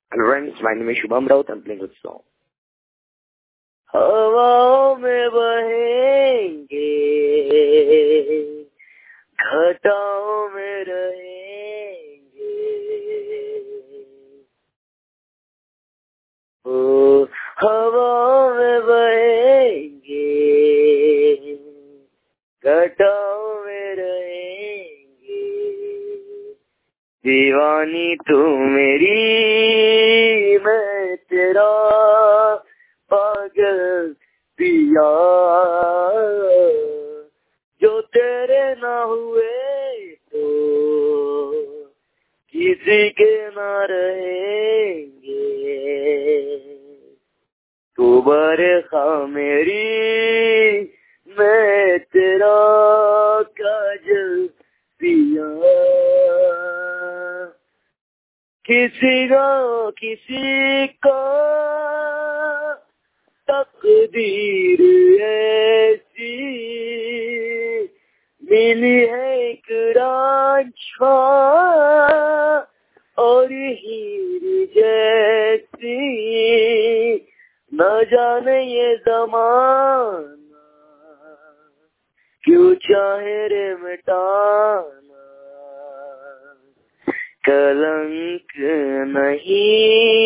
Hello friends, my name is Shubham Raut. I'm playing with song. हवाओं में बहेंगे, घटाओं में रहेंगे, ओ हवाओं में बहेंगे, घटाओं में रहेंगे, दीवानी तू मेरी मैं तेरा पागल पिया, जो तेरे ना हुए तो किसी के ना रहेंगे, तू बरखा मेरी मैं तेरा काजल पिया, किसी को तकदीर ऐसी मिली है एक रांझा और हीर जैसी, न जाने ये ज़माना क्यों चाहे रे मिटाना, कलंक नहीं